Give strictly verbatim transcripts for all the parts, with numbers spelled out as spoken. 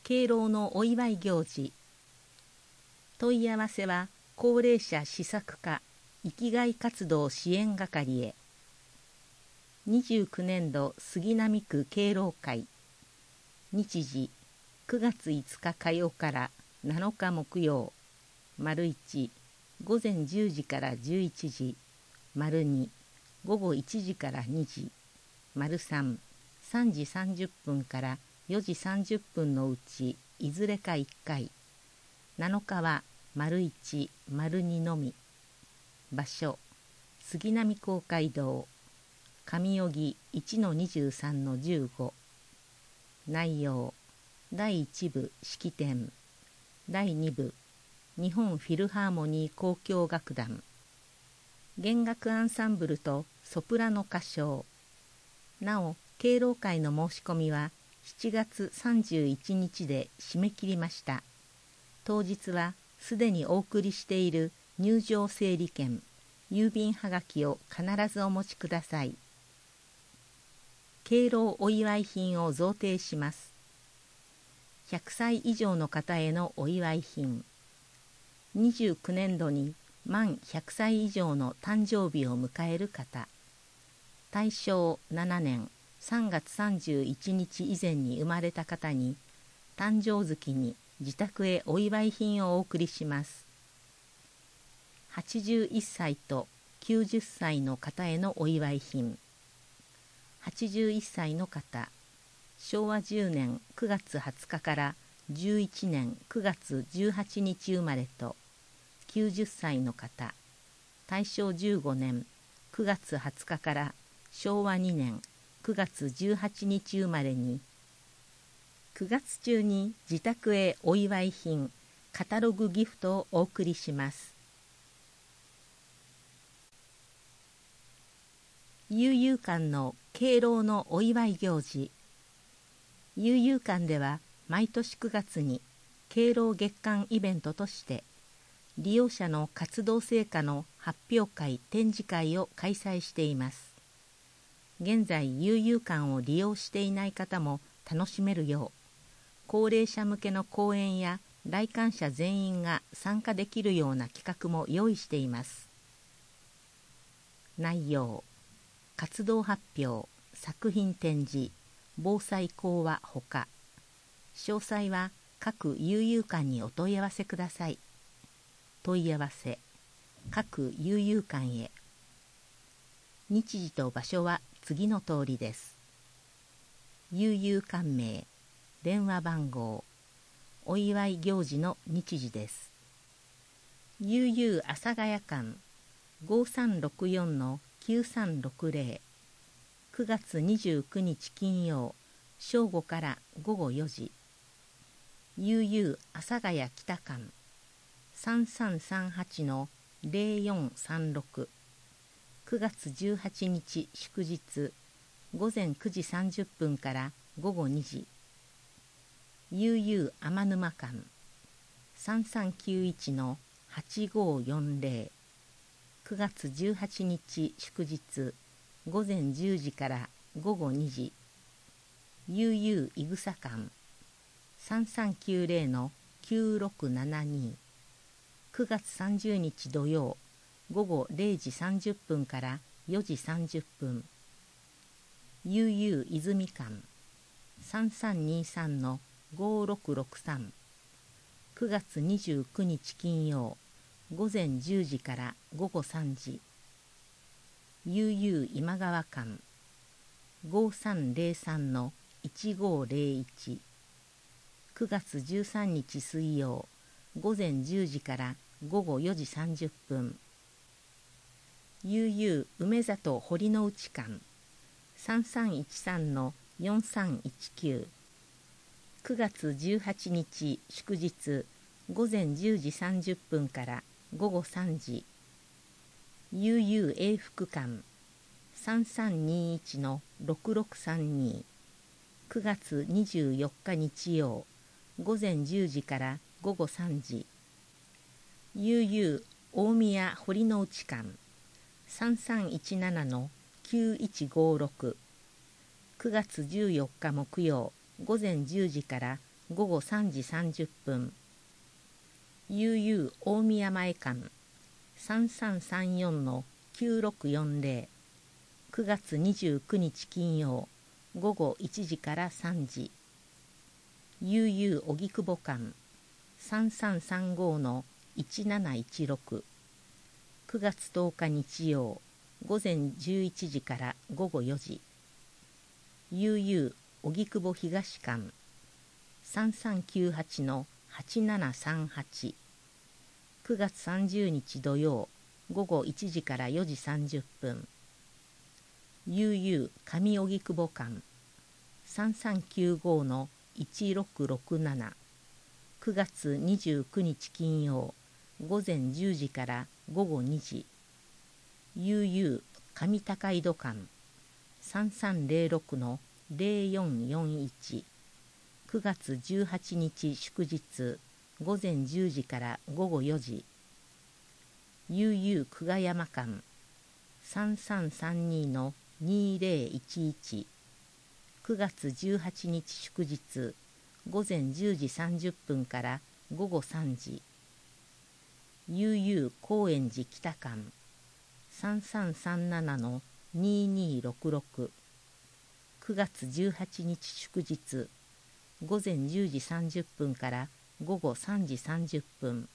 敬老のお祝い行事。問い合わせは高齢者施策課生きがい活動支援係へ。にじゅうきゅうねんど杉並区敬老会。日時くがついつか火曜からなのか木曜。丸いち、午前じゅうじからじゅういちじ。丸に、午後いちじからにじ。丸さん、さんじさんじゅっぷんからよじさんじゅっぷんのうちいずれかいっかい。なのかは丸いち、丸にのみ。場所、杉並公会堂。上荻 いちのにじゅうさんのじゅうご。内容、だいいち部式典。だいに部日本フィルハーモニー交響楽団。弦楽アンサンブルとソプラノ歌唱。なお、敬老会の申し込みはしちがつさんじゅういちにちで締め切りました。当日はすでにお送りしている入場整理券、郵便はがきを必ずお持ちください。敬老お祝い品を贈呈します。ひゃくさい以上の方へのお祝い品。にじゅうきゅうねんどに満ひゃくさい以上の誕生日を迎える方。大正ななねんさんがつさんじゅういちにち以前に生まれた方に、誕生月に自宅へお祝い品をお送りします。はちじゅういっさいときゅうじゅっさいの方へのお祝い品。はちじゅういっさいの方、しょうわじゅうねんくがつはつかからじゅういちねんくがつじゅうはちにち生まれと、きゅうじゅっさいの方、大正じゅうごねんくがつはつかからしょうわにねんくがつじゅうはちにち生まれに、くがつ中に自宅へお祝い品、カタログギフトをお送りします。悠々館の敬老のお祝い行事。悠々館では毎年くがつに敬老月間イベントとして利用者の活動成果の発表会・展示会を開催しています。現在悠々館を利用していない方も楽しめるよう、高齢者向けの講演や来館者全員が参加できるような企画も用意しています。内容、活動発表、作品展示、防災講話ほか。詳細は各悠々館にお問い合わせください。問い合わせ、各悠々館へ。日時と場所は次の通りです。悠々館名、電話番号、お祝い行事の日時です。悠々阿佐ヶ谷館ごさんろくよんのきゅうさんろくぜろ。くがつにじゅうくにち金曜、正午からごごよじ。悠々阿佐ヶ谷北館さんさんさんはちのぜろよんさんろく。くがつじゅうはちにち祝日、ごぜんくじさんじゅっぷんからごごにじ。悠々天沼館さんさんきゅういちのはちごよんぜろ。くがつじゅうはちにち祝日、ごぜんじゅうじからごごにじ。悠々いぐさ館さんさんきゅうぜろのきゅうろくななに。くがつさんじゅうにち土曜、ごごれいじさんじゅっぷんからよじさんじゅっぷん。悠々泉館さんさんにさんのごろくろくさん。くがつにじゅうくにち金曜、ごぜんじゅうじからごごさんじ。悠々今川館ごさんぜろさんのいちごぜろいち。くがつじゅうさんにち水曜、ごぜんじゅうじからごごよじさんじゅっぷん。悠々梅里堀之内館さんさんいちさんのよんさんいちきゅう。くがつじゅうはちにち祝日、ごぜんじゅうじさんじゅっぷんからごごさんじ。悠々永福館さんさんにいちのろくろくさんに。くがつにじゅうよっか日曜、ごぜんじゅうじからごごさんじ。悠々大宮堀之内館さんさんいちななのきゅういちごろく。くがつじゅうよっか木曜、ごぜんじゅうじから午後さんじさんじゅっぷん。ユーユー 大宮前間さんさんさんよんのきゅうろくよんぜろ。くがつにじゅうくにち金曜午後いちじからさんじ。ユーユー 荻窪間さんさんさんごのいちなないちろく。くがつとおか日曜午前じゅういちじから午後よじ。ユーユー 荻窪東間さんさんきゅうはちのはちななさんはち。くがつさんじゅうにち土曜午後いちじからよじさんじゅっぷん。ユーユー 上荻窪間さんさんきゅうごのいちろくろくなな。くがつにじゅうくにち金曜午前じゅうじから午後にじ。ユーユー 上高井戸間さんさんぜろろくのぜろよんよんいち。くがつじゅうはちにち祝日午前じゅうじから午後よじ。ユーユー 久我山間さんさんさんにのにぜろいちいち。くがつじゅうはちにち祝日午前じゅうじさんじゅっぷんから午後さんじ。ユーユー 高円寺北間さんさんさんななのににろくろく。くがつじゅうはちにち祝日午前じゅうじさんじゅっぷんから午後さんじさんじゅっぷん。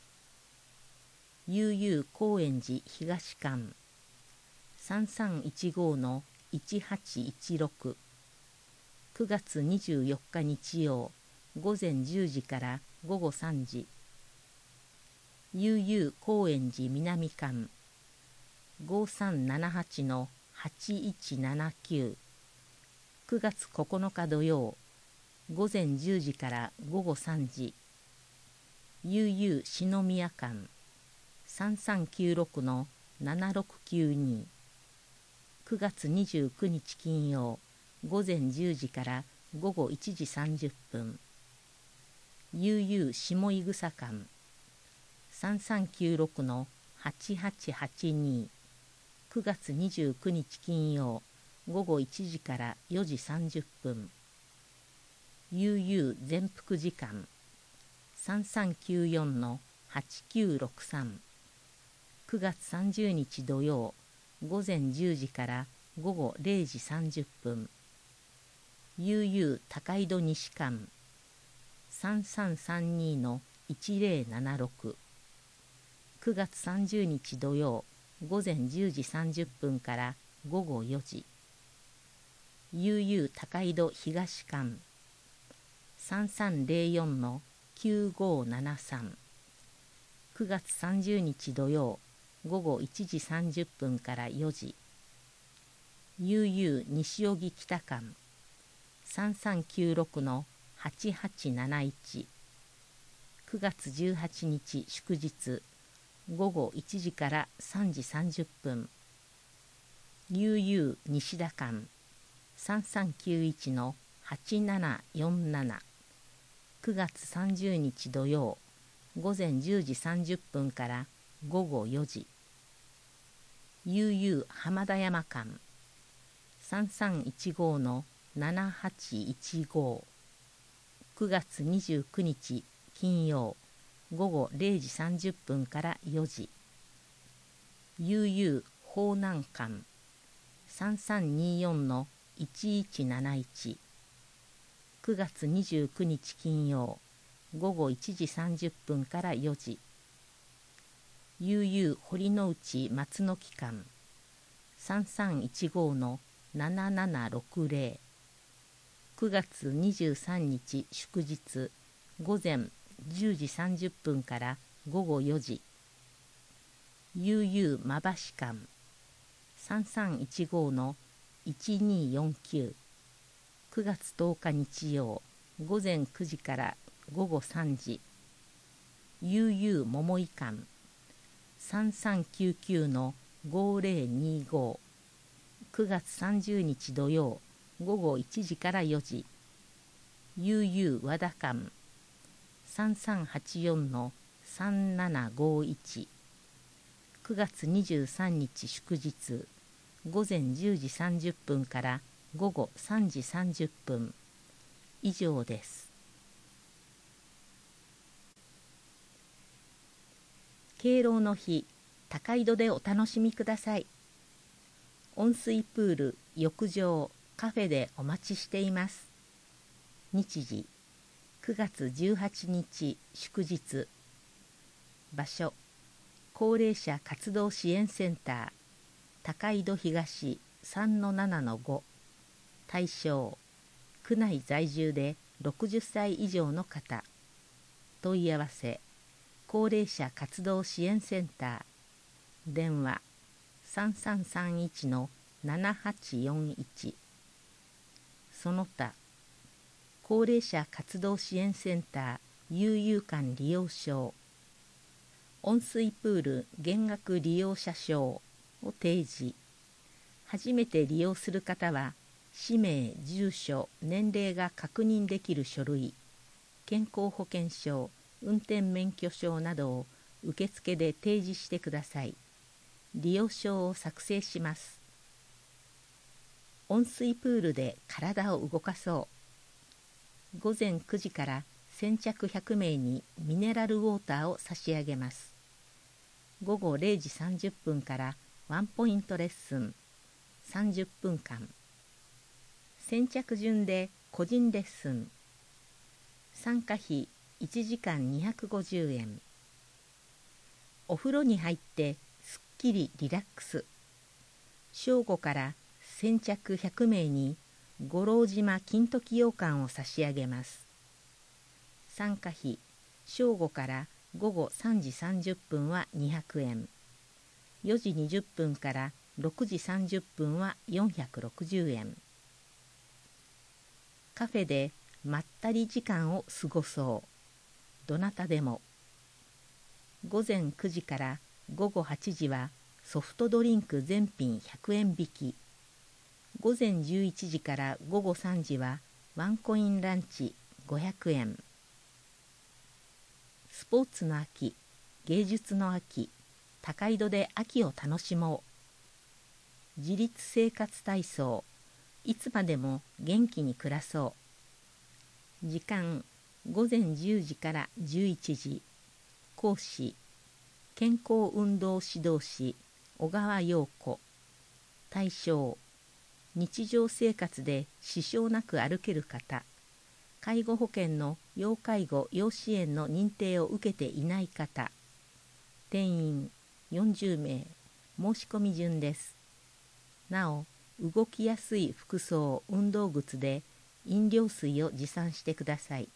ユーユー 高円寺東間さんさんいちごのいちはちいちろく。くがつにじゅうよっか日曜午前じゅうじから午後さんじ。ユーユー 高円寺南間ごさんななはちのはちいちななきゅう。くがつここのか土曜午前じゅうじから午後さんじ。ユーユー 篠宮間さんさんきゅうろくのななろくきゅうに。くがつにじゅうくにち金曜午前じゅうじから午後いちじさんじゅっぷん。ユーユー 下井草間さんさんきゅうろくのはちはちはちに。くがつにじゅうくにち金曜午後いちじからよじさんじゅっぷん。ユーユー 善福寺間さんさんきゅうよんのはちきゅうろくさん。くがつさんじゅうにち土曜午前じゅうじから午後れいじさんじゅっぷん。ユーユー 高井戸西間さんさんさんにのいちぜろななろく。くがつさんじゅうにち土曜午前じゅうじさんじゅっぷんから午後よじ。ユーユー 高井戸東間さんさんぜろよんのきゅうごななさん。くがつさんじゅうにち土曜午後いちじさんじゅっぷんからよじ。ユーユー 西荻北間さんさんきゅうろくのはちはちなないち。くがつじゅうはちにち祝日午後いちじからさんじさんじゅっぷん。ユーユー 西田間さんさんきゅういちのはちななよんなな。くがつさんじゅうにち土曜午前じゅうじさんじゅっぷんから午後よじ。ユーユー 浜田山間さんさんいちごのななはちいちご。くがつにじゅうくにち金曜午後れいじさんじゅっぷんからよじ。ユーユー 方南間さんさんによんのいちいちなないち。くがつにじゅうくにち金曜午後いちじさんじゅっぷんからよじ。ユーユー 堀之内松の木間さんさんいちごのななななろくぜろ。くがつにじゅうさんにち祝日午前じゅうじさんじゅっぷんから午後よじ。ユーユー 馬橋間さんさんいちごのいちによんきゅう。くがつとおか日曜午前くじから午後さんじ。ユーユー 桃井間さんさんきゅうきゅうのごぜろにご。くがつさんじゅうにち土曜午後いちじからよじ。ユーユー 和田間さんさんはちよんのさんななごいち。くがつにじゅうさんにち祝日午前じゅうじさんじゅっぷんから午後さんじさんじゅっぷん。以上です。 敬老の日、高井戸でお楽しみください。温水プール、浴場、カフェでお待ちしています。日時、くがつじゅうはちにち祝日。場所、高齢者活動支援センター、高井戸東 さんのななのご。対象、区内在住でろくじゅっさい以上の方。問い合わせ、高齢者活動支援センター。電話、さんさんさんいちのななはちよんいち。その他、高齢者活動支援センター悠遊館利用証、温水プール減額利用者証を提示。初めて利用する方は、氏名、住所、年齢が確認できる書類、健康保険証、運転免許証などを受付で提示してください。利用証を作成します。温水プールで体を動かそう。ごぜんくじから先着ひゃくめいにミネラルウォーターを差し上げます。ごごれいじさんじゅっぷんからワンポイントレッスンさんじゅっぷんかん。先着順で個人レッスン。参加費いちじかんにひゃくごじゅうえん。お風呂に入ってすっきりリラックス。正午から先着ひゃくめいに五郎島金時羊羹を差し上げます。参加費、正午からごごさんじさんじゅっぷんはにひゃくえん。よじにじゅっぷんからろくじさんじゅっぷんはよんひゃくろくじゅうえん。カフェでまったり時間を過ごそう。どなたでも。ごぜんくじからごごはちじはソフトドリンク全品ひゃくえん引き。ごぜんじゅういちじからごごさんじはワンコインランチごひゃくえん。スポーツの秋、芸術の秋、高井戸で秋を楽しもう。自立生活体操、いつまでも元気に暮らそう。時間、ごぜんじゅうじからじゅういちじ。講師、健康運動指導士、小川陽子。対象、日常生活で支障なく歩ける方。介護保険の要介護・要支援の認定を受けていない方。定員よんじゅうめい。申し込み順です。なお、動きやすい服装・運動靴で飲料水を持参してください。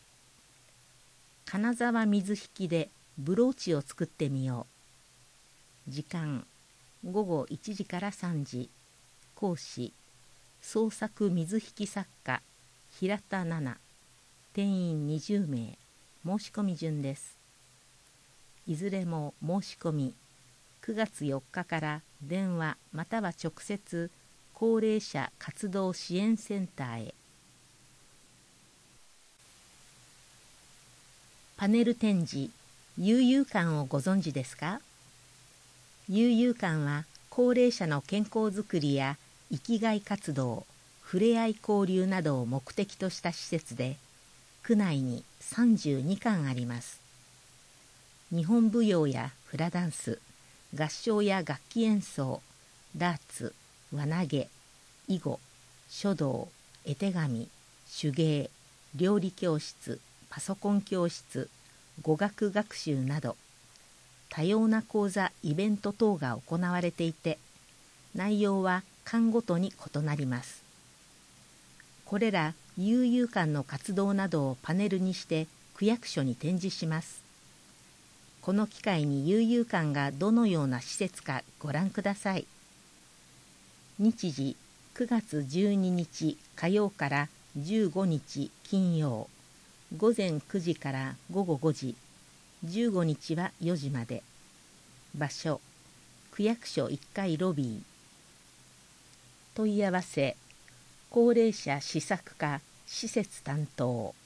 金沢水引でブローチを作ってみよう。時間、ごごいちじからさんじ。講師、創作水引作家、平田奈々。定員にじゅうめい。申し込み順です。いずれも申し込み、くがつよっかから電話または直接、高齢者活動支援センターへ。パネル展示、悠遊館をご存知ですか？悠遊館は高齢者の健康づくりや生きがい活動、ふれあい交流などを目的とした施設で、区内にさんじゅうにかんあります。日本舞踊やフラダンス、合唱や楽器演奏、ダーツ、輪投げ、囲碁、書道、絵手紙、手芸、料理教室、パソコン教室、語学学習など、多様な講座・イベント等が行われていて、内容は館ごとに異なります。これら悠遊館の活動などをパネルにして区役所に展示します。この機会に悠遊館がどのような施設かご覧ください。日時、くがつじゅうににち火曜からじゅうごにち金曜、ごぜんくじからごごごじ、じゅうごにちはよじまで。場所、区役所いっかいロビー。問い合わせ、高齢者施策課施設担当。